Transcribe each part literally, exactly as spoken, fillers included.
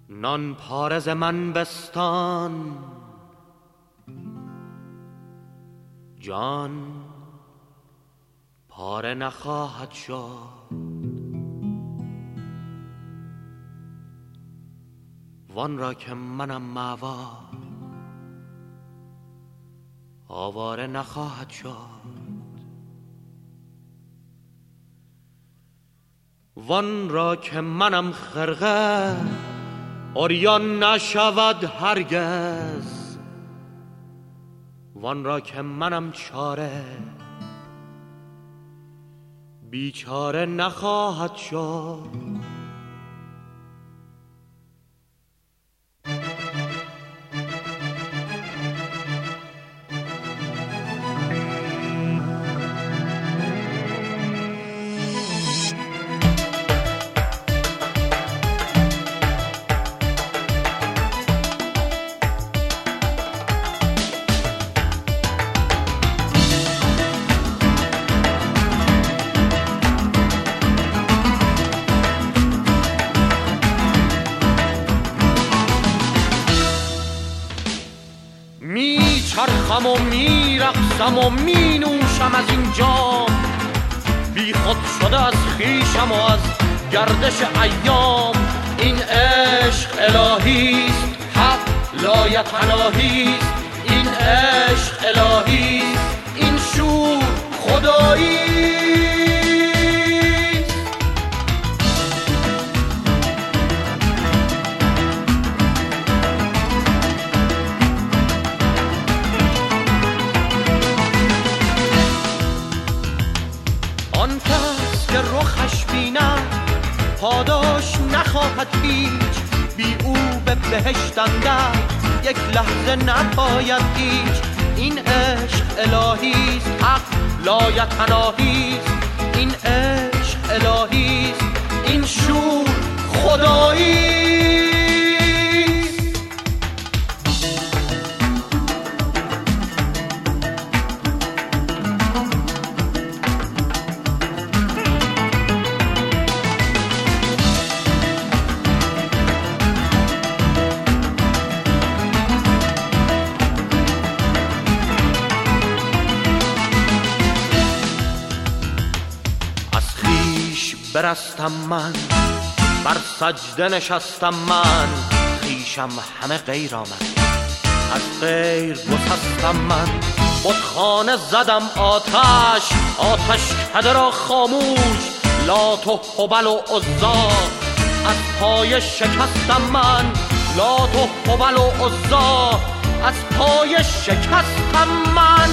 نان پاره ز من بستان، جان پاره نخواهد شد. وان را که منم مأوا، آواره نخواهد شد. وان را که منم خرقه، عریان نشود هرگز. وان را که منم چاره، بیچاره نخواهد شد. میچرخم و میرقصم و مینوشم از این جام، بی خود شده از خویشم و از گردش ایام. این عشق الهیست، حق لایتناهیست. این عشق الهیست، این شور خداییست. آن کس که رخش بینم پاداش نخواهد هیچ، بی او به بهشت اندر یک لحظه نپاید هیچ. این عشق الهیست، حق لایتناهیست. این عشق الهیست، این شور خداییست. برستم من، بر سجده نشستم من، خویشم همه غیر آمد، از غیر گسستم من. بتخانه زدم آتش، آتش کده را خاموش، لات و هبل و عزا از پای شکستم من. لات و هبل و عزا از پای شکستم من.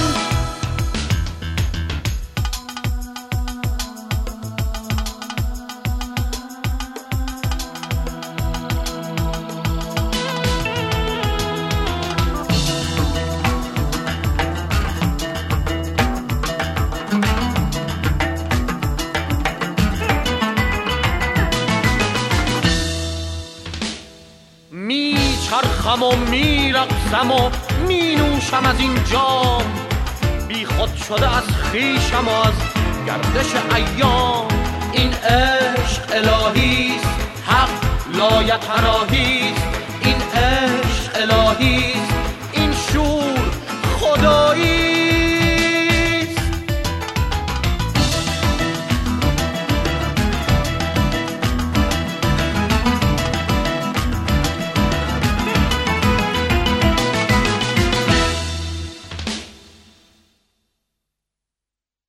میچرخم و میرقصم و مینوشم از این جام، بی خود شده از خویشم و از گردش ایام. این عشق الهیست، حق لایتناهیست. این عشق الهیست،